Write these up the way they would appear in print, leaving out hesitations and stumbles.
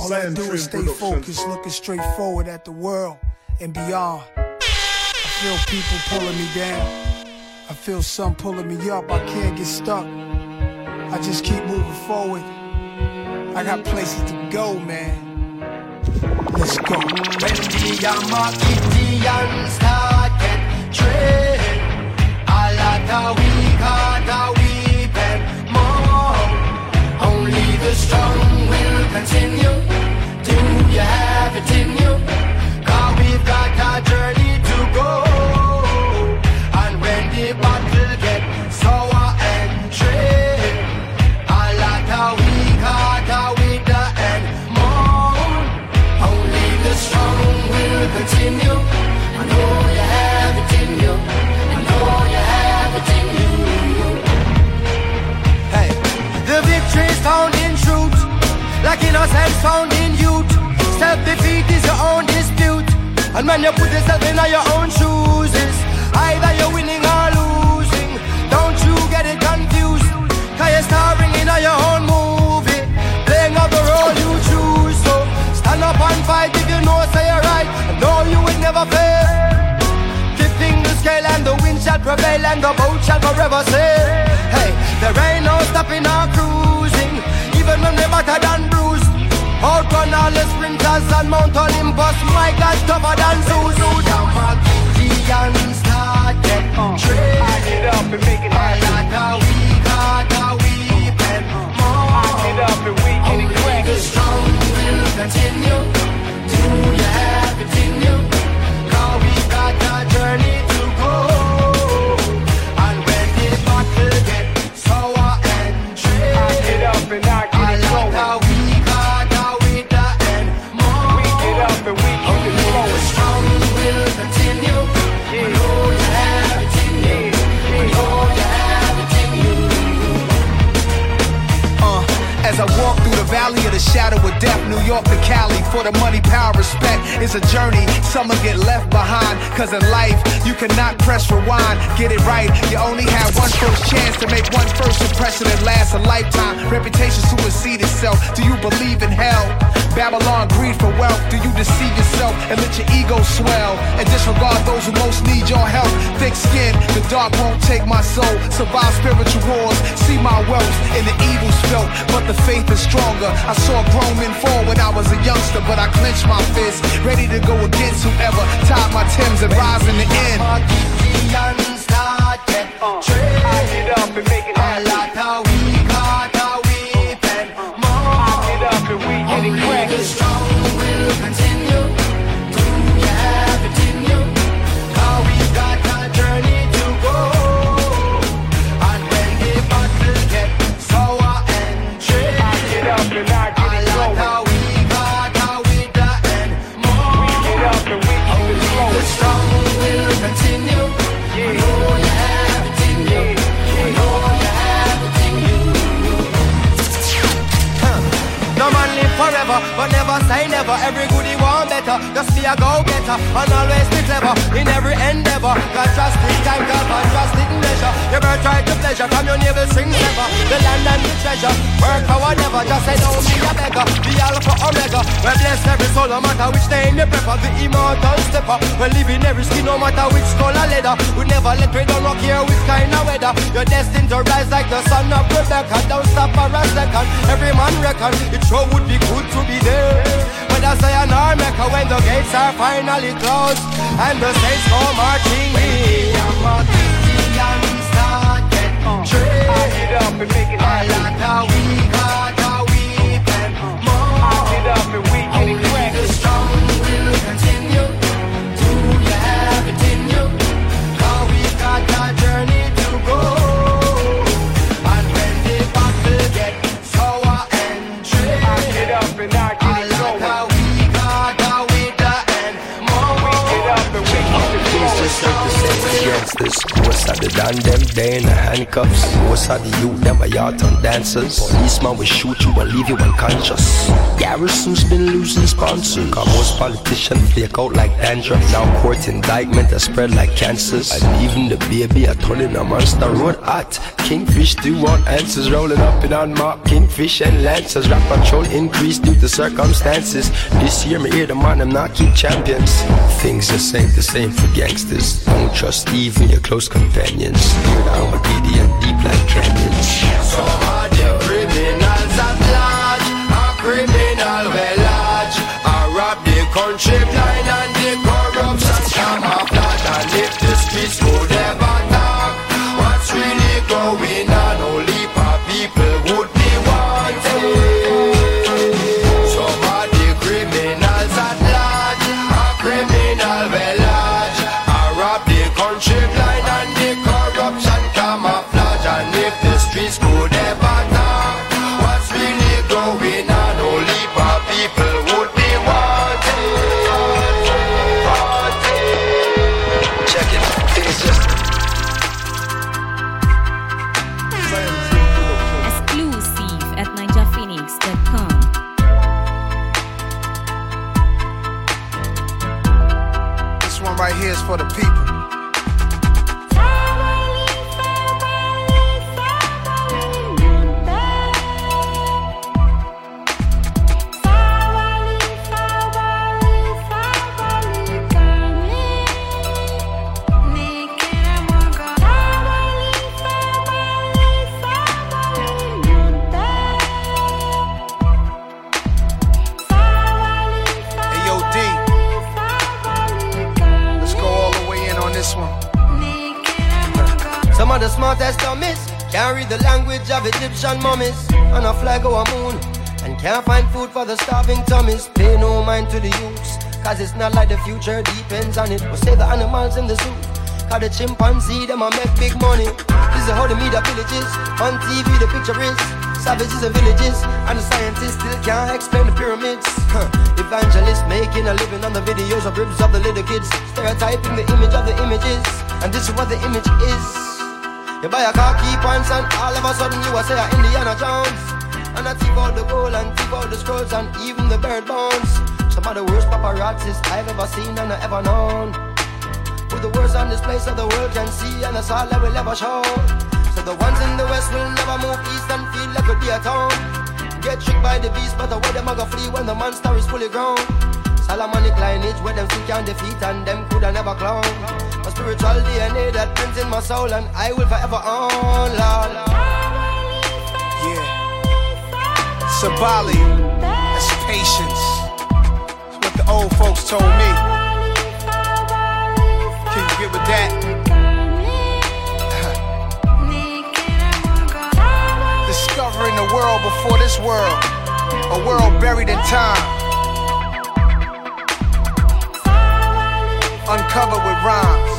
All I do is stay focused, looking straight forward at the world and beyond. I feel people pulling me down. I feel some pulling me up. I can't get stuck. I just keep moving forward. I got places to go, man. Let's go. When the Yamakitians start get trained, a lot of weak heart are weeping more. Only the strong will continue. Do you have it in you? 'Cause we've got a journey to go. And when the battle get sour and trained, a lot of weak heart are with the end more. Only the strong will continue. I know you have it in you. I know you have it in you. Hey, the victory is found in truth, like innocence found in youth. Self-defeat is your own dispute, and when you put yourself in your own shoes, it's either you're winning or losing. Don't you get it confused, 'cause you're starring in your own movie, playing out the role you choose. So stand up and fight if you know say you're right, and know you will never fail. Tipping the scale and the wind shall prevail, and the boat shall forever sail. Hey, there ain't no stopping or cruising, even when we're battered and bruised. Outrun all the sprinters and Mount Olympus, my God, tougher than Zeus. Yamakitians start get trained. I get up and make it happen. A lot of weak heart are weeping more. I get up and we get it cracking. The strong will continue. Do you have it in you? 'Cause we've got a journey to go. And when the battle get sour and trained, I get up and I get it going. a lot of weak heart are with the end more. We get up and we keep it The flowing. strong will continue. I know you have it in you. I know you have it in you. As I walk through the valley of the shadow of death, New York to Cali, for the money, power, respect, it's a journey. Some will get left behind, 'cause in life, you cannot press rewind. Get it right, you only have one first chance to make one first impression that lasts a lifetime. Reputation supersedes itself. Do you believe in hell? Babylon, greed for wealth. Do you deceive yourself and let your ego swell and disregard those who most need your help? Thick skin, the dark won't take my soul. Survive spiritual wars, see my wealth in the evil felt, but the faith is stronger. I saw grown men fall when I was a youngster, but I clenched my fist, ready to go against whoever tied my Timbs and rise in the end. Yamakitians start get trained. I get up and make it A happen. lot of weak heart are weeping more. I get up and we get it The cracking. strong will continue. Do you have it in you? 'Cause we've got a journey to go. And when the battle get sour and trained, I get up and I get a it lot going. of weak heart are with the end more. We get up and we keep it The flowing. strong will continue. I know you have it in you. I know you have it in you. No man live forever, but never say never. Every goodie want better, just be a go-getter and always be clever in every endeavor. Got drastic time, got drastic measure. You better try to pleasure from your navel strings ever. The land and the treasure, work for whatever. Just say don't be a beggar, be alpha omega. Well bless every soul, no matter which name you prefer. The immortal stepper, well live in every skin, no matter which skull or leather. We never let we don't care which kind of weather. You're destined to rise like the son of Rebecca. Don't stop for a second, every man reckon it sure would be good to be there. Whether say an Mecca when the gates are finally closed and the saints go marching in. Yamakitians start get trained. I get up and make it A happen. lot of weak heart are weeping more. I get up and we get it Only the cracking. strong will continue. Do you have it in you? 'Cause we've got a journey to go. And when the battle get sour and trained, I get up and I get a it lot going. of weak heart are with the end more. We get up and we keep it flowing. Against this Other than them, they in the handcuffs. Most of the youth, them are yard on dancers. Policeman will shoot you and leave you unconscious. Garrison's been losing sponsors. Cause most politicians flake out like dandruff. Now court indictment that spread like cancers. And even the baby are turning a monster road hot. Kingfish do want answers. Rolling up in unmarked kingfish and lancers. Rap patrol increase due to circumstances. This year me hear the man them not keep champions. Things just ain't the same for gangsters. Don't trust even your close companions. Hear the Armageddon deep like canyons. So are the criminals at large? A criminal well large? I rob the country blind and the corruption camouflage. And if the streets could ever talk, what's really going on? Only for people would be wanted. Some are the criminals at large. A criminal well large? I rob the country blind and the corruption camouflage. And if the streets could ever talk, what's really going on? Only for people would be wanted. Check it, it's just Exclusive at ninjaphoenix.com. This one right here is for the people. Hey, yo, D. Let's go all the way in on this one. Some of the smartest dummies can't read the language of Egyptian mummies. On a flag or a moon, and can't find food for the starving tummies. Pay no mind to the youths, cause it's not like the future depends on it. We'll save the animals in the zoo, cause the chimpanzee, them a make big money. This is how the media villages, on TV the picture is savages and villages, and the scientists still can't explain the pyramids. Evangelists making a living on the videos of ribs of the little kids, stereotyping the image of the images, and this is what the image is. You buy a car, key points, and all of a sudden you are say Indiana Jones. And I thief out the gold and thief out the scrolls and even the bird bones. Some of the worst paparazzis I've ever seen and ever known. With the worst on display so the world can see, and that's all I will ever show. So the ones in the west will never move east and feel like a dear town. Get tricked by the beast, but the way them a go flee when the monster is fully grown. Solomonic lineage where them still can't defeat and them coulda never clown. A spiritual DNA that prints in my soul and I will forever own, Lord. Yeah. Sabali, that's patience. That's what the old folks told me. Can you get with that? Discovering the world before this world, a world buried in time, uncovered with rhymes.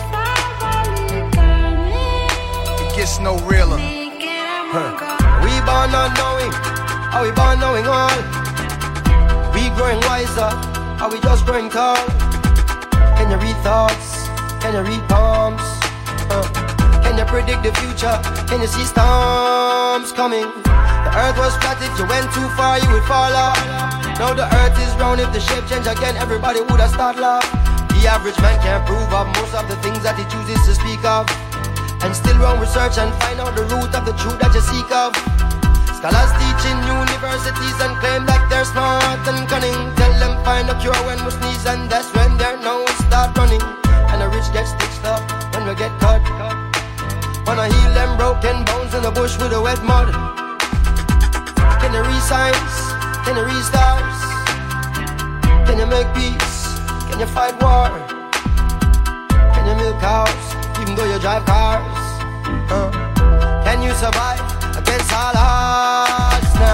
It gets no realer. We born not knowing, are we born knowing all? We growing wiser, are we just growing tall? Can you read thoughts? Can you read palms? Can you predict the future? Can you see storms coming? The earth was flat, if you went too far you would fall off. Now the earth is round, if the shape change again everybody would have started laugh. The average man can't prove of most of the things that he chooses to speak of, and still run research and find out the root of the truth that you seek of. Scholars teach in universities and claim that they're smart and cunning. Tell them find a cure when we sneeze, and that's when their nose start running. And the rich get stitched up when we get cut. Wanna heal them broken bones in the bush with the wet mud. Can you read signs? Can you read stars? Can you make peace? Can you fight war? Can you milk cows even though you drive cars? Can you survive against all odds now?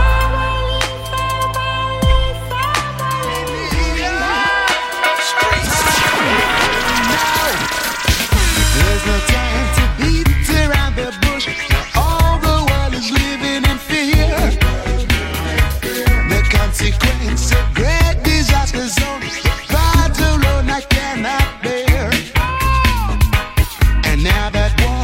There's no time to beat around the bush. All the world is living in fear. The consequence of great disasters on God's alone I cannot bear. And now that war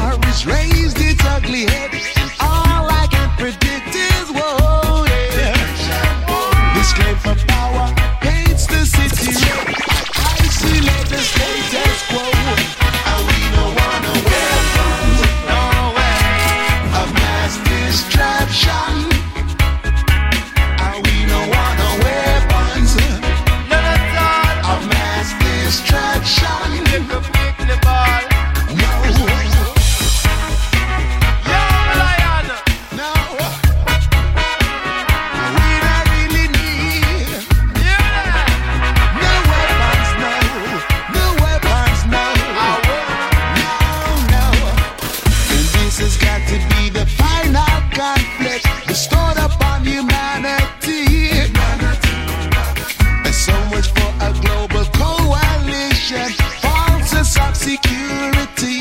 has got to be the final conflict bestowed upon humanity. And so much for a global coalition, false sense of security.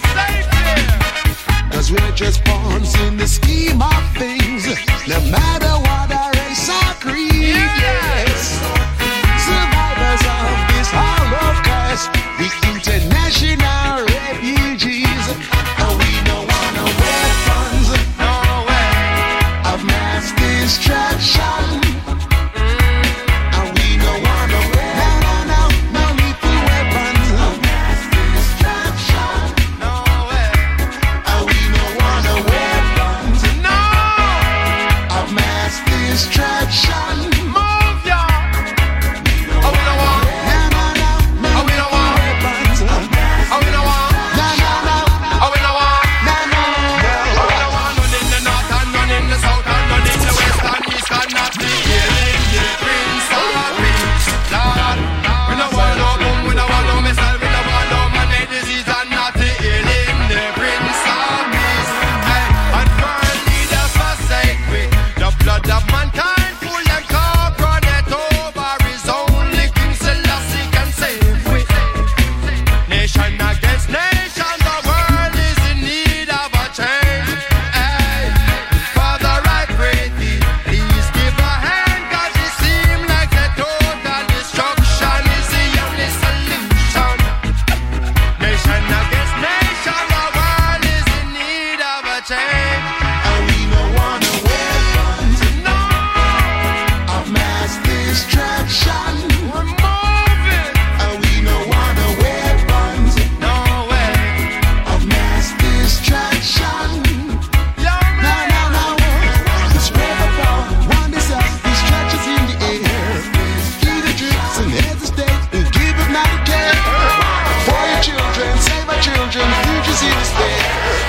Cause we're just pawns in the scheme of things, no matter what our race or creed. Yes, survivors of this Holocaust, the international refugees, and we don't want no weapons, no way, of mass destruction. And we don't want no lethal weapons of mass destruction. No way. And we don't want no weapons, no, of mass destruction. Move, y'all. Oh, we don't want. Oh, we don't want weapons. Oh, we don't want. Oh, we don't want. Oh, we don't want none in the north and none in the south and none in the west and east and not the healing the Prince of Peace. Lord, we don't want no boom, we don't want no missile, we don't want no money disease and not the healing the Prince of Peace. Hey, and world leaders forsake we. The blood of mankind pull them coconut over his only King Selassie can save we. Nation against nation, the world is in need of a change. Hey, Father, I pray thee, please give a hand, cause it seems like the total destruction is the only solution. Nation against nation, the world is in need of a change. And we don't want no weapons, no, of mass destruction. We're moving. And we don't want no weapons, no way, of mass destruction. No. The spread of all, one desire, destructions in the air. Either drips and hesitate and give up not a care. For your children, save our children, futures in despair.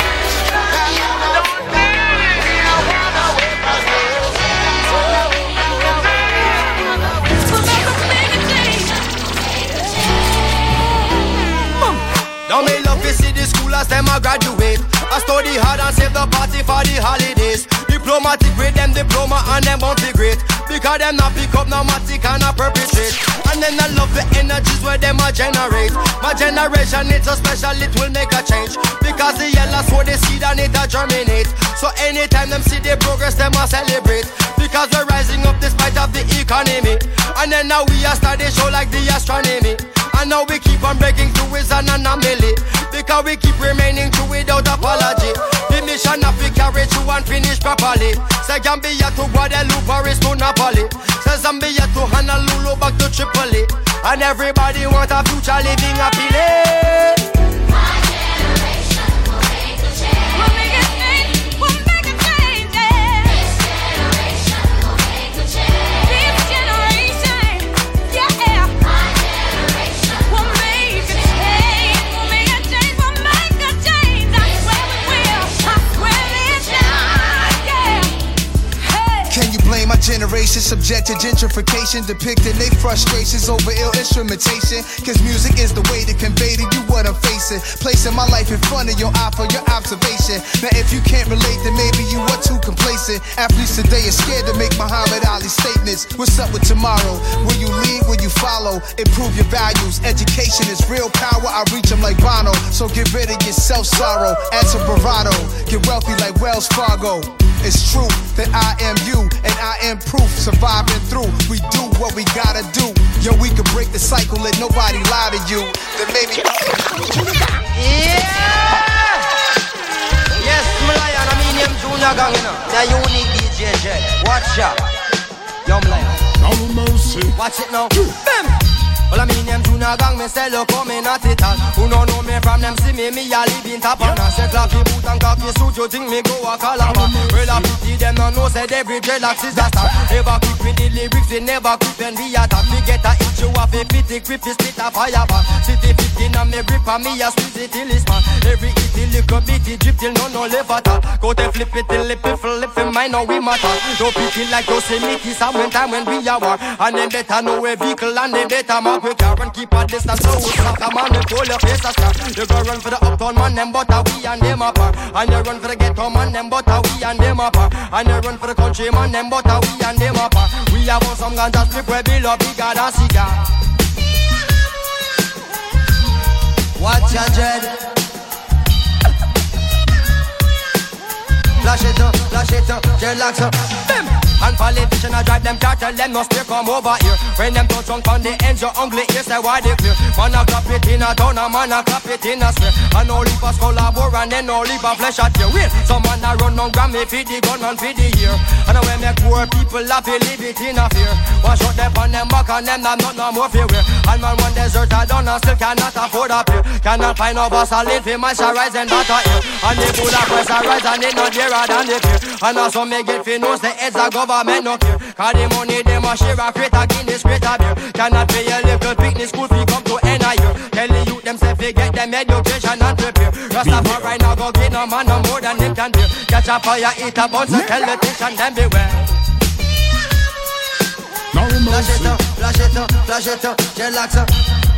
Now me love to see the schoolers them a graduate. I study hard and save the party for the holidays. Diplomatic with them diploma and them won't be great, because them not pick up no matic and a perpetrate. And then I love the energies where them a generate. My generation it's so special it will make a change, because the yellow sow the seed and it a germinate. So anytime them see the progress them a celebrate, because we're rising up despite of the economy. And then now we a start the show like the astronomy. And now we keep on breaking through is an anomaly, because we keep remaining true without apology. The mission of we carry through and finish properly. Say Gambia to Guadeloupe, Paris to Napoli. Say Zambia to Honolulu, back to Tripoli. And everybody want a future living happily. My generation will make a change. We'll make a change. We'll make a change. This generation will make a change. This generation, yeah. My generation will make a change. We'll make a change. We'll make a change. I swear we will. I swear this time, yeah. Hey. Can you blame my generation subject to gentrification, depicting their frustrations over ill instrumentation? Cause music is the way to convey to you what I'm facing, placing my life in front of your eye for your observation. Now if you can't relate, then maybe you are too complacent. Athletes today are scared to make Muhammad Ali statements. What's up with tomorrow? Will you lead, will you follow? Improve your values, education is real power. I reach them like Bono, so get rid of your self-sorrow. Add some bravado, get wealthy like Wells Fargo. It's true that I am you and I am proof, surviving through. We do what we gotta do. Yo, we can break the cycle, let nobody lie to you. Then maybe. Yeah! Yes, Malayan, I mean him Junior Gang, you know. The unique DJ Jet. Watch out. Yo, Malayan. No mercy. Watch it now. Bam! Well, I mean them Junior Gang, me say look how me not it all. Who no know me from them see me a live in top and I say coffee boot and coffee suit, you think me go a calabar. Well, I pity them no know say every dreadlocks is a star. Never quick with the lyrics, we never quick when we attack. We get a hit, you have a pity, grip, split a fire bar. City 15 and me grip and me a squeeze it till it's man. Every hit, little bitty drip till no live at all. Go to flip it till flip it, mine now we matter. Don't pity like Yosemite, some time when we are war. And then better know a vehicle and they better mark with car and keep a distance. So come on, and pull your face a star. You go run for the uptown man, them but we and them apart. And you run for the ghetto man, them but we and them apart. And you run for the country man, them but we and them apart. We have on some ganja strip where below bigger than cigar. Watch your dread. Flash it up, dreadlocks up. And politicians I drive them car, tell them no stay come over here. When them touch on the ends, your ugly ears say why they clear. Man a clap it in a town, a man a clap it in a square. And no leap a skull a bore and then no leap a flesh at your wheel. Some man a run on Grammy feed the gun and feed the ear. And when make poor people laugh, they live it in a fear. Wash out them on them back and them not no more fear. And man one desert I done and still cannot afford a peer. Cannot find no boss a live for moisturize and butter here. And the bull a press a rise and it not dearer than the fear. And also make it fi knows the heads a government no care. Cause the money them a share a crate a Guinness crate a beer. Cannot pay a little picnic school fee come to end a year. Tell the youth them say fi get them education and prepare. Rastafari now go get no man no more than them can bear. Catch a fire, eat a bun, so tell the teacher them beware. Flash it up, flash it up, flash it up, dreadlocks up.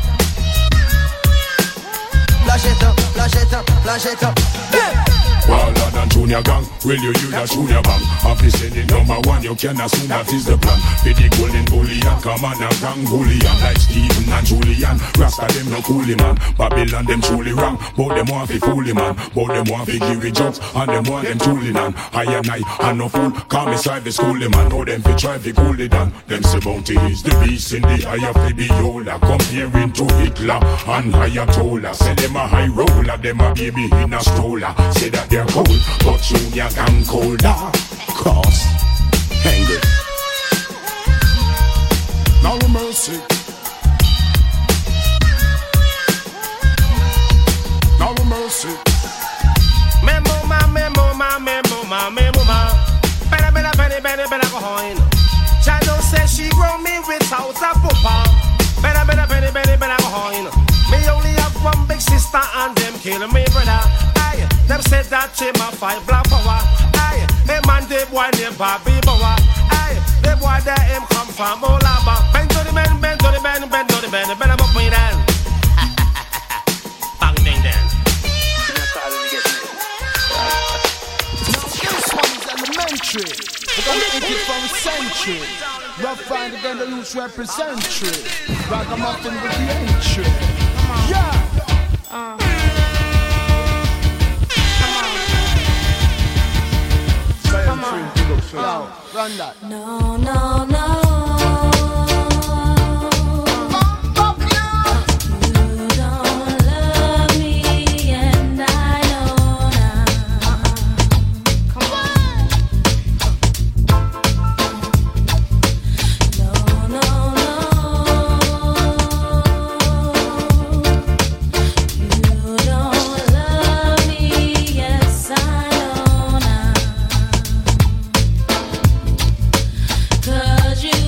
Flash it up, flash it up, flash it up. Wilder than Junior Gang, will you use a Junior Bang? Office in the number one, you can assume that is the plan. Be the golden bullion, come on a gang bullion. Like Stephen and Julian, Rasta them no coolie man. Babylon them truly wrong, but them want fi foolie man. But them want fi give it jokes, and them want them truly none. I and I no fool, call me side the schoolie man. Know them fi try fi cool it down. Them say bounty is the beast in the eye of the beholder. Comparing to Hitler and Ayatollah. Say them a high roller, them a baby in a stroller. Say that they're cold, but Junior Gang colder. Cause angry. No mercy. No mercy. Memo ma. Better go home. Shadow says she grow me without a papa. Better go home. Me only have one big sister and them killing me brother. Aye, them said that she my fight black power. Aye, hey man they boy named Bobby Boa. Aye, they boy that him come from Olaba. Bend to the bend, better up me then. Bang ding then. This one is elementary. We're gonna take it from century. Rough find again the loose representary. Ragamuffin with the entry. Yeah. Come on. Run that. No. You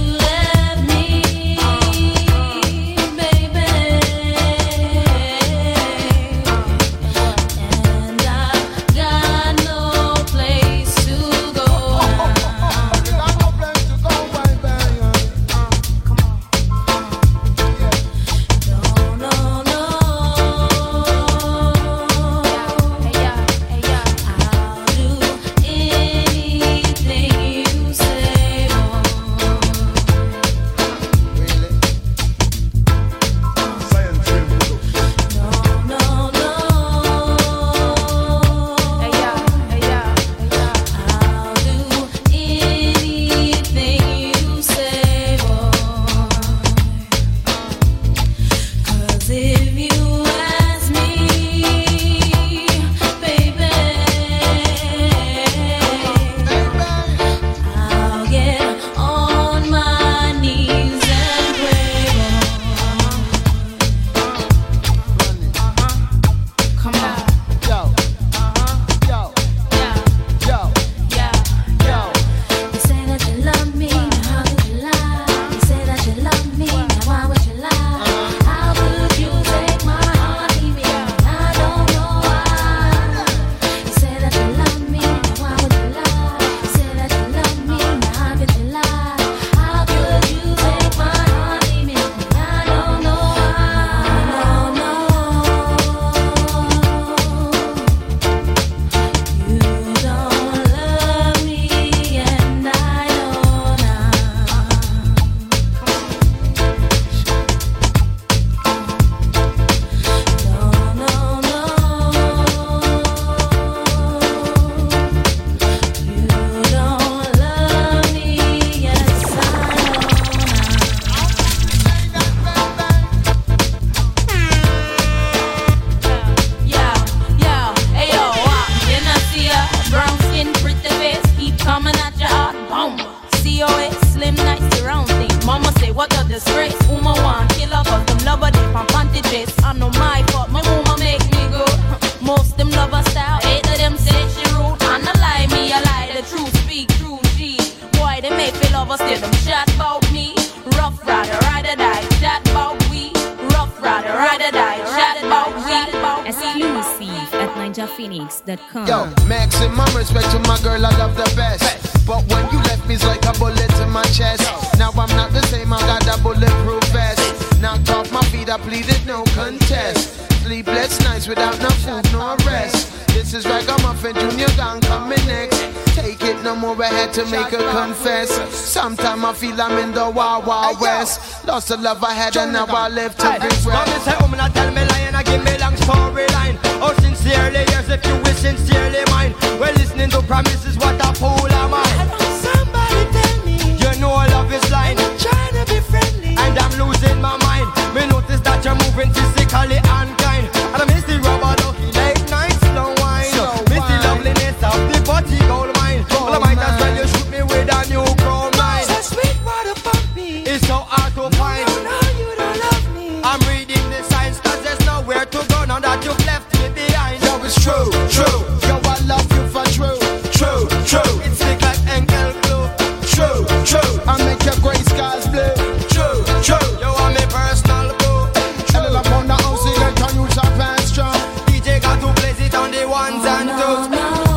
steer them chat about me. Rough rider, ride or die, chat about we. Rough rider, ride or die, chat about we. Exclusive at NinjaPhoenix.com. Yo, maximum respect to my girl, I love the best. But when you left me, it's like a bullet in my chest. Now I'm not the same, I got that bulletproof vest. Knocked off my feet, I pleaded no contest. Sleepless nights without no food, no rest. This is Ragamuffin Junior Gang coming next. Take it no more, I had to make her confess. Sometimes I feel I'm in the Wild Wild West. Lost the love I had and now I live to regret. Mommy say, oh, man, tell me lying, I give me long storyline. Oh, sincerely, yes, if you wish sincerely mine. Well, listening to promises, what a fool am I. Somebody tell me, you know love is blind. I'm trying to be friendly, and I'm losing my mind. Me notice that you're moving physically unkind, and I miss the rubber ducky, late night slow wine. Miss the loveliness of the body gold mine. Well, I might as well you shoot me with a new crown line. So sweet water puppy, it's so hard to find. No, you don't love me. I'm reading the signs, cause there's nowhere to go now that you've left me behind. Yo, it's true, true. Yo, I love you for true, true, true. It's thick like ankle glue. True, true. I make your gray skies blue. True, true. Yo, I'm a personal boo. And then I'm on the house, they can use your pants strong. DJ got to place it on the ones and twos.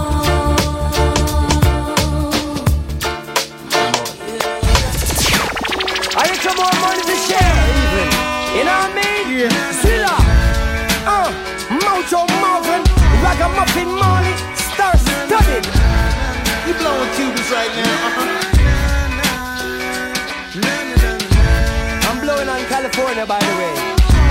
I need some more money to share, even. You know what I mean? Yeah. Silla, Mojo Marvin, Ragamuffin Marley, Star Studded. You blowing Cubans right now, I'm blowing on California, by the way.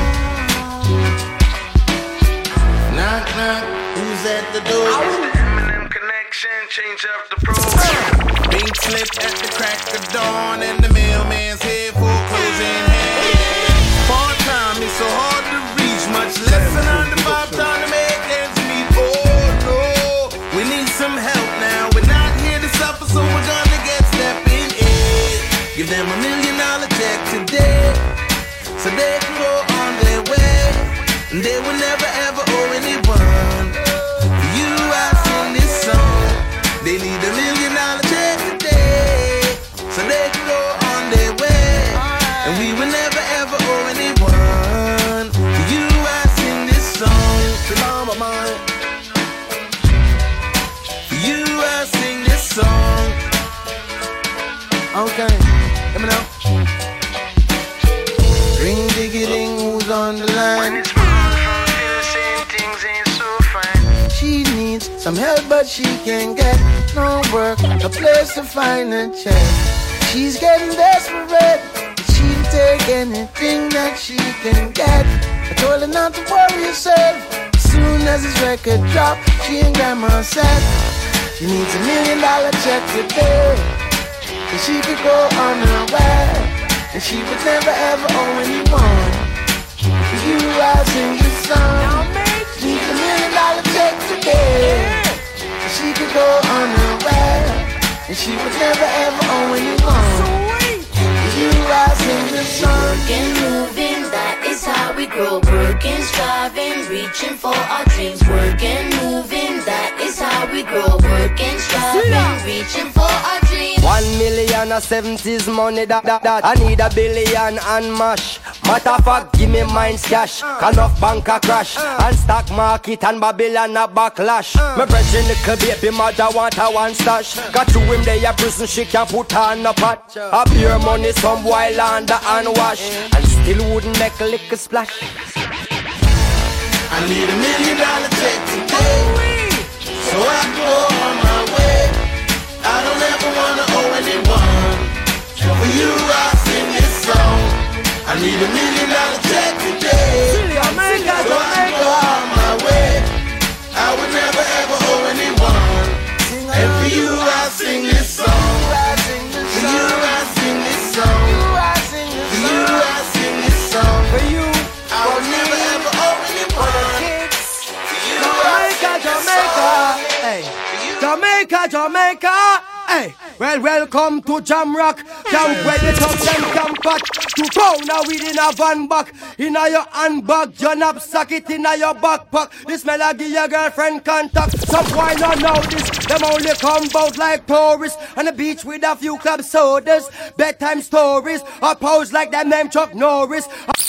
Knock, knock, who's at the door? Eminem connection, change up the program. Pink slip at the crack of dawn, and the mailman's head for closing hand. Part time is so hard to reach, much less than under 5 time to make ends meet. Oh no, we need some help now. We're not here to suffer, so we're gonna get stepping in. Give them $1 million check today, so they can go on their way. And they will never ever owe anyone. For you, I sing this song. They need $1 million check today, so they can go on their way. And we will never ever owe anyone. For you, I sing this song. To mama mine. For you, I sing this song. Okay, let me know. Ring diggy ding, who's on the line? She needs some help, but she can't get no work, a place to find a check. She's getting desperate, but she'll take anything that she can get. I told her not to worry herself. As soon as this record drop, she and grandma said she needs $1 million check today, so she could go on her way, and she would never ever owe anyone. For you, I sing this song. She needs $1 million check today, so she could go on her way, and she would never ever owe anyone. For you, I sing this song. Working, moving, that is how we grow. Working, striving, reaching for our dreams. Working, moving, that is how we grow. Working, striving, reaching for our dreams. 1 million or 70s money that I need $1 billion and mash. Matter of fact, give me mine's cash. Enough bank a crash, and stock market and Babylon a backlash. My virgin little baby mother want a one stash. Got to him there a prison, she can put on a pot. A pure money some boy launder and wash, and still wouldn't make a lick splash. I need $1 million check today, so I can go on my way. I don't ever wanna owe anyone. For you, I sing this song. I need $1 million check today, so I can go on my way. I would never ever owe anyone. And for you, I sing this song. For you, I sing this song. For you, I sing this song. For you, I would never ever owe anyone. For you, Jamaica, Jamaica, hey. Jamaica, Jamaica, Hey, well, welcome to Jam Rock. Camp where the top them camp back. 2 pound within a van back. In your handbag, your knapsack it in your backpack. This melody your girlfriend contact. Some boy not know this. Them only come out like tourists. On the beach with a few club sodas. Bedtime stories. I pose like them name Chuck Norris.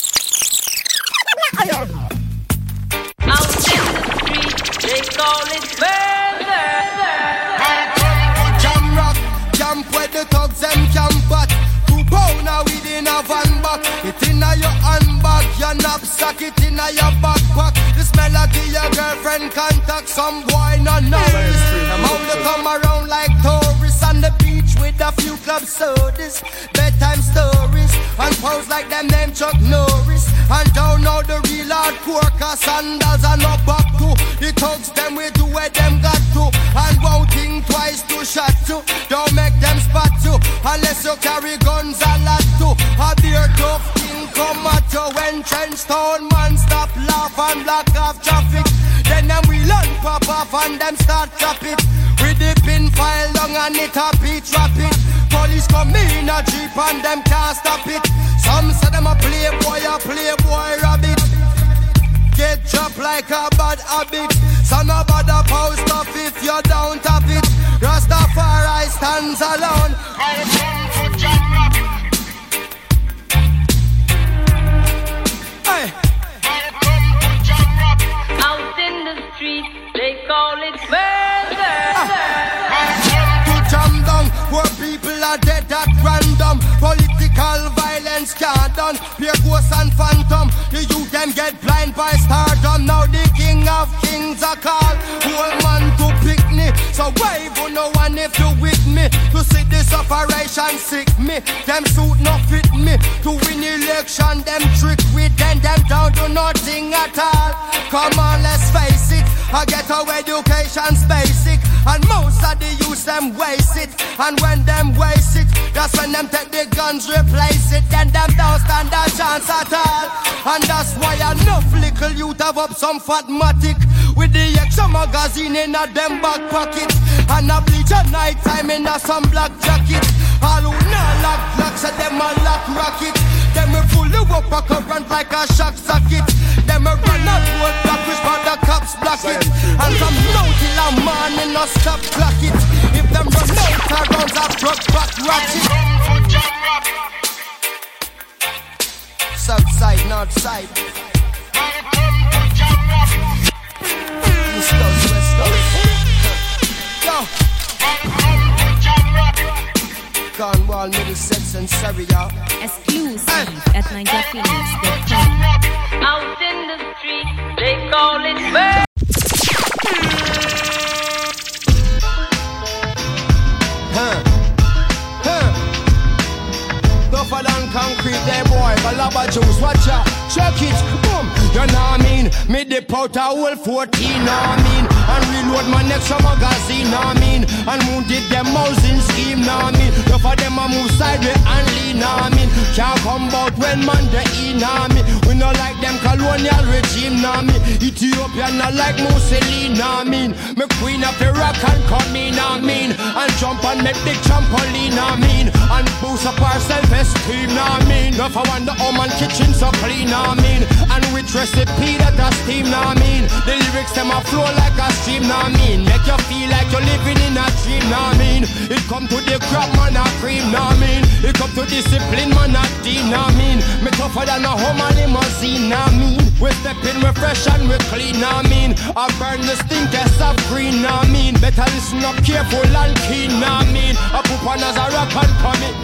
Out in the street, they call it murder. Jam Rock, camp where the thugs them camp at. 2 pound within a van back. It in your handbag, your knapsack, it in your backpack. This melody your girlfriend contact. Some boy not know this. Them only come around like tourists on the beach with a few club sodas. Bedtime stories and pose like them name Chuck Norris. And don't know the real hardcore, cause sandals are not back to. The thugs them we do where them got to. And won't think twice to shot to. Don't make them spot you, unless you carry guns a lot to. A beer tough thing come at you when Trenchtown man stop laugh and block off traffic. Then them we learn pop off and them start drop it. With the pin file long and it a beat rapid. Police come in a jeep and them can't stop it. Some say them a playboy rabbit. Get dropped like a bad habit. So no bother post off if you don't have it. Rastafari stands alone. Hey. Out in the street, they call it murder. To jam down where people are dead at random. Political violence can't done. Pure ghosts and phantom. The youth them get blind by stardom. Now the king of kings are called. Whole man to pick me. So wave on no one if you with me. To see this operation sick me. Them suit not fit me. To win election them trick with them down to nothing at all. Come on let's face it. I get our education's basic. And most of the youth them waste it. And when them waste it, that's when them take the guns replace it. Then them don't stand a chance at all. And that's why enough little youth have up some fatmatic. With the extra magazine in a them back pocket. And a bleach at night time in a some black jacket. All who not lock blocks and them a lock rocket. Them a full of up a current like a shock socket. Them a run out road block which but the cops block it. And from now till a morning no stop clock it. If them run out of rounds of truck back ratchet. South side, north side. East coast, west coast. Yo. Cornwall, Middlesex and Surrey, y'all. Exclusive at NinjaPhoenix.com. Out in the street, they call it murder. Tougher than concrete, there boy, Balaba juice, watch out, check it, boom. You know what I mean? Me dip out a whole 14, know what I mean? And reload my next magazine, know what I mean? And wounded them housing scheme, know what I mean? Enough of them a move sideways and lean, know what I mean? Can't come out when man they eat, know what I mean? We not like them colonial regime, know what I mean? Ethiopia not like Mussolini, know what I mean? Me queen of Iraq and come in, know what I mean? And jump on me big trampoline, know what I mean? And boost up our self-esteem, know what I mean? Enough I want the home and kitchen so clean, know what I mean? And with recipe that a steam, know what I mean? The lyrics them a flow like a stream, know what I mean? Make you feel like you're living in a dream, know what I mean? It come to the crap man a cream, know what I mean? It come to discipline man a team, know what I mean? Me tougher than a home and limousine, know what I mean? We step in, we fresh and we clean, know what I mean? I burn the stinkers of green, know what I mean? Better listen up careful and keen, know what I mean? I put on as a rock and come in.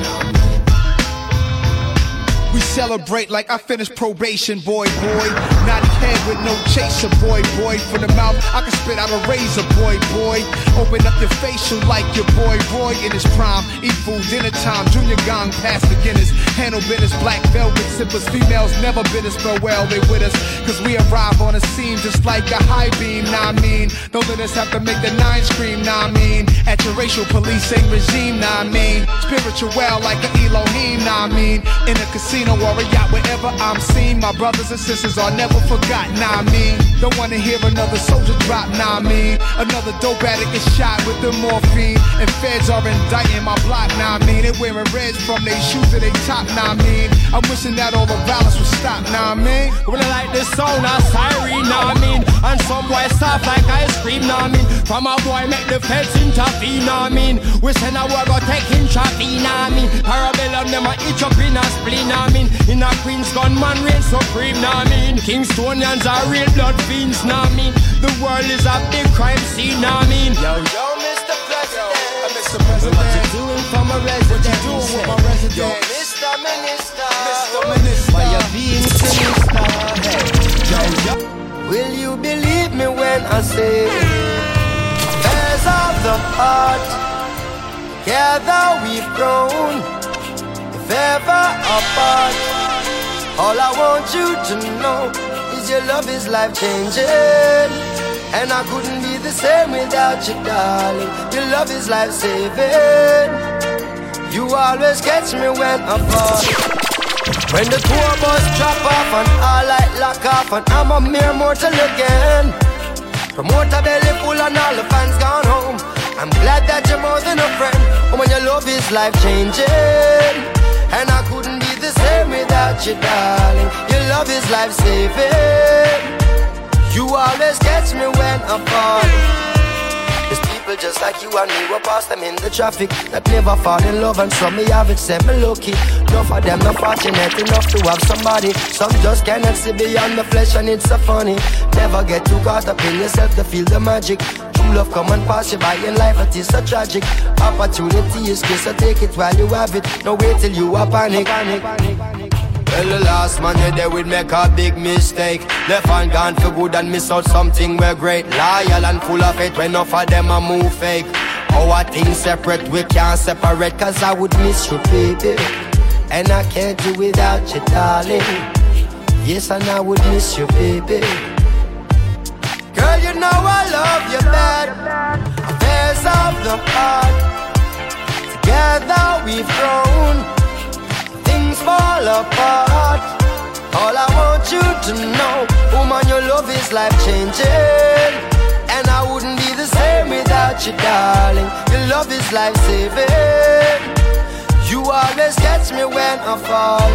We celebrate like I finished probation, boy. Not head with no chaser, boy. From the mouth, I can spit out a razor, boy. Open up your facial like your boy in his prime. Eat food dinner time, Junior Gong past the Guinness. Handle business, black velvet sippers. Females never bid us farewell, they with us. Cause we arrive on the scene just like a high beam, nah I mean. Don't let us have to make the nine scream, nah I mean. At your racial policing regime, nah I mean. Spiritual like an Elohim, nah I mean. In a casino Marina warrior, wherever I'm seen, my brothers and sisters are never forgotten, nah, I mean. Don't wanna hear another soldier drop, nah, I mean. Another dope addict is shot with the morphine, and feds are indicting my block, nah, I mean. They wearing reds from their shoes to their top, nah, I mean. I'm wishing that all the violence would stop, nah, I mean. When I like the sound of siren, nah, I mean. And some boy stop like ice cream, nah, I mean. From a boy make the feds intervene, nah, I mean. We send a war go take in traffic, nah, I mean. Parabellum them a itch up in a spleen, nah, I mean. In a Queen's gunman reign supreme, nah, I mean. Kingstonians are real blood fiends, nah, I mean. The world is a big crime scene, nah, I mean. Yo, Mr. President, Mr. President, what you doing for my resident? What you doing with my resident? Yo, Mr. Minister, Mr. Minister, why you being sinister? Hey, yo. Will you believe me when I say affairs of the heart, together we've grown, if ever apart. All I want you to know is your love is life-changing, and I couldn't be the same without you, darling. Your love is life-saving. You always catch me when I fall. When the tour bus drop off and all light lock off, and I'm a mere mortal again. Promoter belly full and all the fans gone home. I'm glad that you're more than a friend. Oh, when your love is life-changing, and I couldn't be the same without you, darling. Your love is life-saving. You always catch me when I fall. There's people just like you and me, we pass them in the traffic, that never fall in love, and some me have it, say me lucky. Enough of them not fortunate enough to have somebody. Some just cannot see beyond the flesh, and it's so funny. Never get too caught up in yourself to feel the magic. True love come and pass you by in life, it is so tragic. Opportunity is good, so take it while you have it. No wait till you are panic. Well, the last man you there would make a big mistake. Left and gone for good and miss out something we're great. Loyal and full of it when enough of them a move fake. Our things separate, we can't separate, cause I would miss you, baby, and I can't do without you, darling. Yes, and I would miss you, baby. Girl, you know I love you bad. Affairs of the heart, together we've grown, fall apart. All I want you to know, woman, your love is life-changing, and I wouldn't be the same without you, darling. Your love is life-saving. You always catch me when I fall.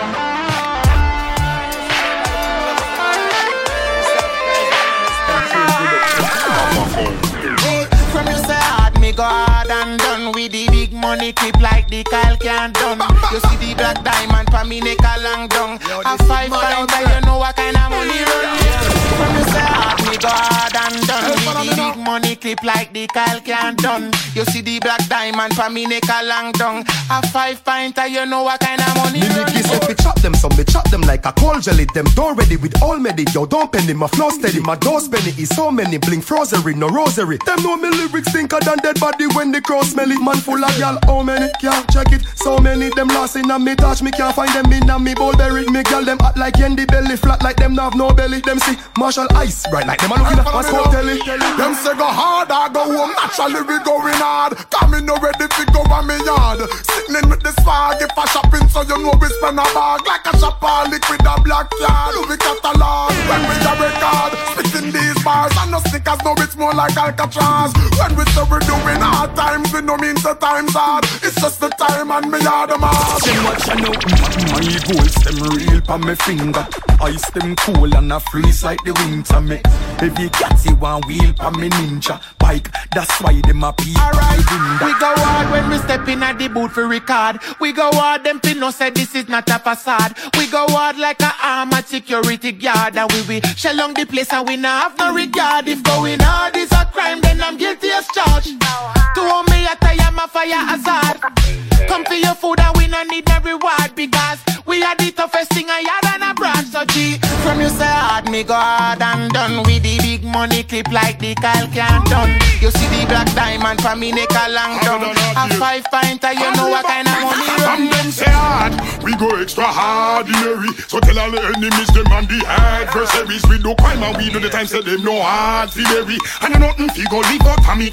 From you say hard, me go hard and done with the big money clip like the Kyle can't done. You see the black diamond for me neck a long down. A 5 pound, you know what kind of money run. From you say hard, me go hard and done with the big money clip like the Kyle can't done. You see the black diamond for me neck a long down. A 5 pint, you know what kind of money run. Me say we chop them, some me chop them like a cold jelly. Them don't ready with all medi, yo don't penny. My flow steady, my dose penny is so many. Blink frozery, no rosary. Them know me lyrics stinker than dead body when the cross smell it. Man full of y'all, how many? Can't check it. So many them lost in a me touch. Me can't find them in a me bowl berry. Me girl them act like Yendi belly. Flat like them have no belly. Them see Marshall Ice bright like them a looking at us go telly. Them say go hard, I go home. Naturally we going hard. Coming no ready to go on me yard. Sitting with the swag if I shopping, so you know we spend a bag like a shopper. Liquid a black card. Louis catalog. When we a record, spitting these bars and no stickers. No it's more like Alcatraz. When we say we're doing hard times, we no mean the times hard. It's just the time and me are the mark. Too much I know. My goals them real pa me finger. Ice them cool and a freeze like the winter me. Every catty one wheel pa me ninja bike. That's why them a peep. Alright, we go hard when we step in at the booth for record. We go hard, them finna say this is not a facade. We go hard like a armored security guard, and we will shell on the place and we not have no regard. If going hard is a crime, then I'm guilty as charged. To hold me at I am a fire hazard. Come for your food and we no need no reward, because we are the toughest thing I had on a branch. So G, from you say hard, me go hard and done with the big money clip like the Kyle can't done. You see the black diamond for me neck a long down. A 5 pint, you know what kind of money run. And them say hard, we go extra ordinary. So tell all the enemies them and the adversaries. We do crime and we do the time say them no hard theory. And you nothing fi go leave out of me car.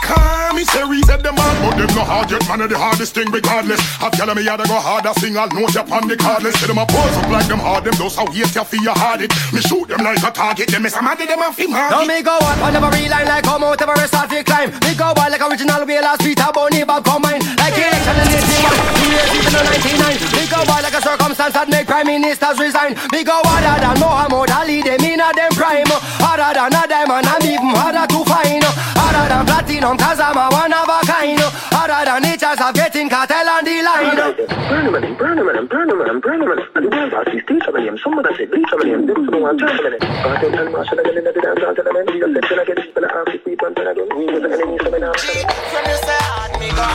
me Sherry said them hard, but them no hard yet. Man of the hardest thing regardless. I tell them me had to go harder, sing all notes upon the cardless. Say them a pose up like them hard, them those how hate you feel you hard it. Me shoot them like a target, them miss a man, them a film hard. Now me go on every line like come out every start to climb. Me go on like original way last Peter Bonnie Bob combine. Like election in 81, 2 years even in 99. Me go on like a circumstance that make prime ministers resign. Me go harder than Muhammad Ali, them in a them prime. Harder than a diamond, I'm even harder to find. Harder than platinum, cause I'm a one of a kind. Harder than the chance of getting cartel on the line. Burn him and burn him and burn him and burn him and the world about these teach of him. Somebody said, bleach of him. This is the one turn him. But I tell Marshall again in the dance until the men. You said, I get people that have 50 people and again. We was the enemies of an after. From you say, hard me go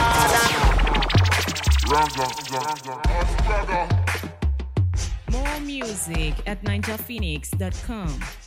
harder. More music at ninjaphoenix.com.